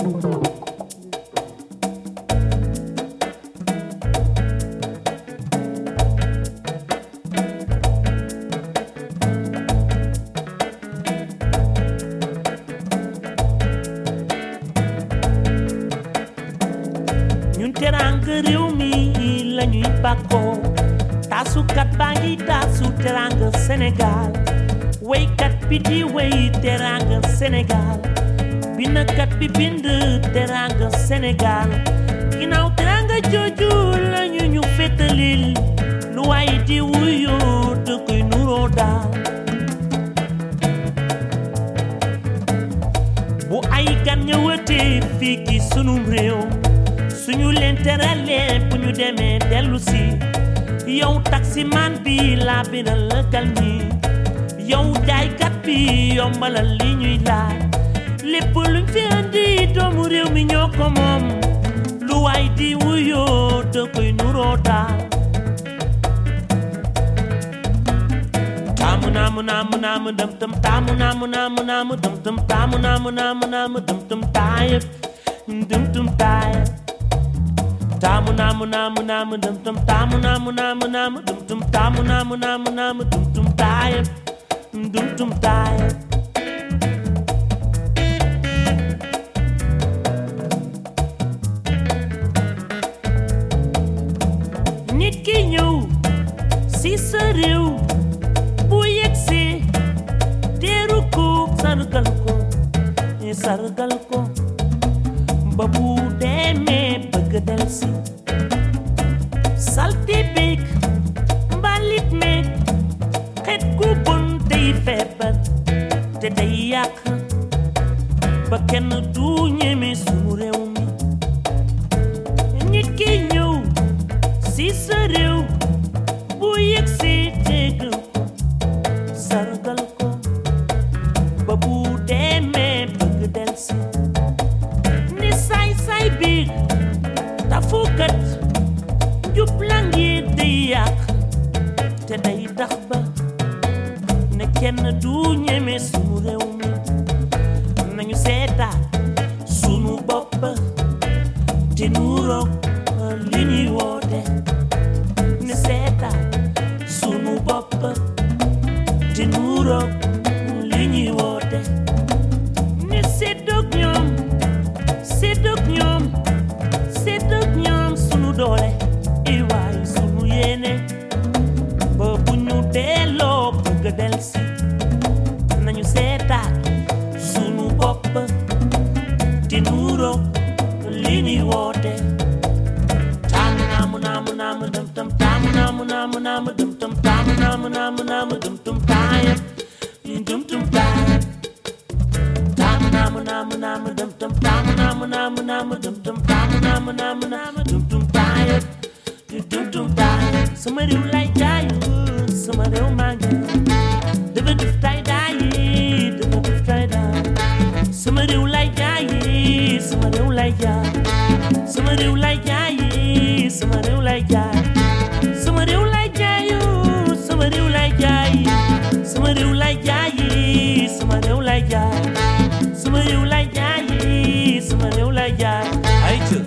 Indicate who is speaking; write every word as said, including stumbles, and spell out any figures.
Speaker 1: teranga réew mi lañuy bàkkoo taasukat baa ngi taasu teranga Sénégal waykat bi di way teranga Sénégal binakat bi bind teranga Sénégal ginnaaw teranga jooju lañu ñu fétalil lu waay di wuyoo te koy nuroo daal bu ay gan ñëwatee fii ki sunum réew suñu leen teralee bu ñu demee dellu si yow taximan bi laa biral la gal ñi yow jaaykat bi yombalal li ñuy laaj lépp luñ fi andi doomu réew mi ñoo ko moom lu waay di wuyoo te koy nuroo daal taamu naamu naamu naamu dëm tëm taamu naamu naamu naamu dëm tëm taamu naamu naamu naamu dëm tëm taayëp dëm tëm taayëp taamu naamu naamu naamu dum tum taamu naamu naamu naamu dum tum taamu naamu naamu naamu dum tum taayam dum tum taayam nit ki ñëw si sa réew bu yegsi teeru ko sargal ko sargal ko ba bu demee bëgg del si salti big mbalit meeg xet gu bon day feebar te day yàq ba kenn du ñeme sunu réew mi nit ki ñëw si sa réew bu yëg si tegal ko sargal ko ba bu demee bëgg del si say say biir tafukat jublang yi day yàq te day tax ba ne kenn du ñeme sunu réew mi nañu seetaat sunu bopp te nuroog li ñuy woote ne seetaat sunu bopp te nuroog li ñuy woote ne seddoog ñoom séddëg ñoom séddëg ñoom sunu doole i waay sunu yéene ba bu ñu delloo bëgg del si nañu seetaat sunu bopp te nuuro li ñuy woote taamu naamu naamu naamu dëm tëm taamu naamu naamu naamu dëm tëm taamu naamu naamu naamu dëm tëm taayam dëm tëm taayam taamu naamu naamu naamu dëm tëm taamu naamu naamu naamu dum dum taamu naamu naamu naamu dum dum taayam dum dum taayam sama réew lay jaay sama réew maa ngi dafa def tay daay dafa def tay daay sama réew lay jaay sama réew lay jaay sama réew lay jaay sama réew lay jaay sama réew lay jaay sama réew lay jaay sama réew lay jaay sama réew lay jaay sama réew lay jaay sama réew lay jaay ay ca